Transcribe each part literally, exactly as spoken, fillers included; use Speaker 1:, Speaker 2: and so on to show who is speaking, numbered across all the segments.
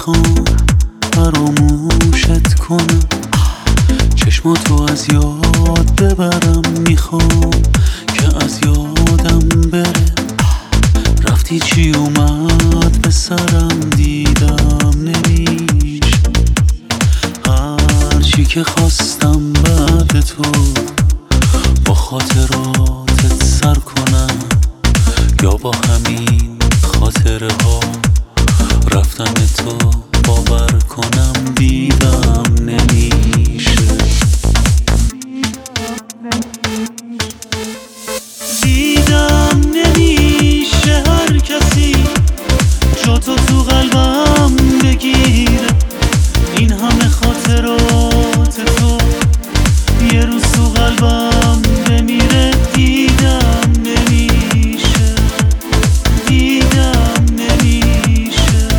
Speaker 1: میخوام فراموشت کنم، چشماتو از یاد ببرم، میخوام که از یادم بره. رفتی چی اومد به سرم، دیدم نمیشه هرچی که خواستم بعد تو با خاطراتت سر کنم، یا با همین خاطره ها رفتن تو باور کنم. دیدم نمیشه، دیدم نمیشه هر کسی جاتو تو قلبم بگیره. این همه خاطرات تو یه روز تو قلبم بمیره. دیدم نمیشه، دیدم نمیشه،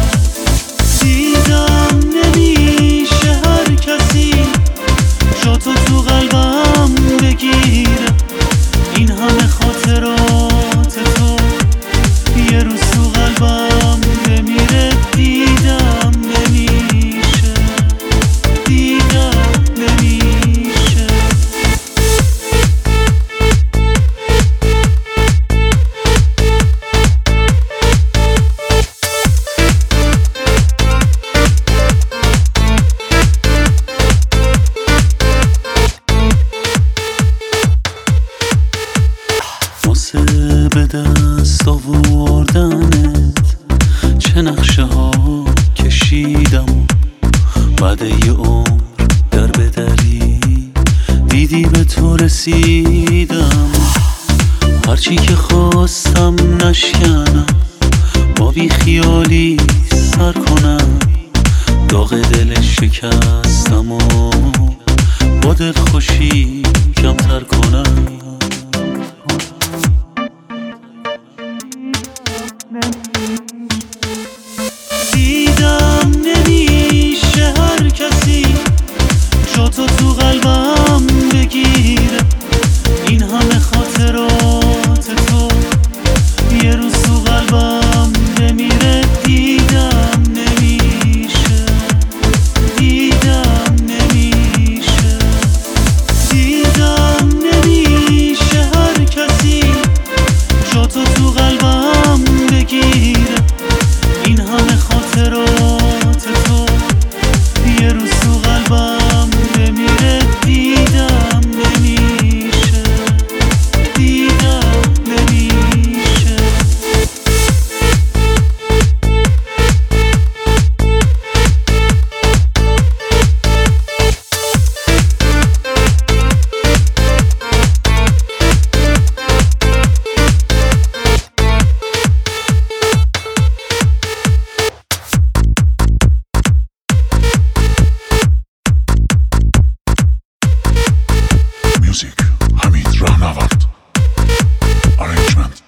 Speaker 1: دیدم نمیشه هر کسی جاتو تو قلبم بگیره. این همه خاطرات تو یه روز تو قلبم بمیره. دیدم نمیشه، دیدم نمیشه. واسه به دست آوردنت چه نقشه ها کشیدم، بعد یه عمر در به دری دیدی به تو رسیدم. هرچی که خواستم نشکنم، با بی خیالی سر کنم، داغ دل شکستم و با دل خوشی کمتر کنم. دیدم نمیشه هر کسی جاتو تو قلبم بگیره. این همه خاطرات تو یه روز تو قلبم بمیره. دیدم نمیشه، دیدم نمیشه، دیدم نمیشه هر کسی جاتو تو قلبم بگیره. این همه خاطرات تو یه روز تو قلبم بمیره. دیدم نمیشه، دیدم نمیشه.
Speaker 2: Music Hamid Rahnavard. Arrangement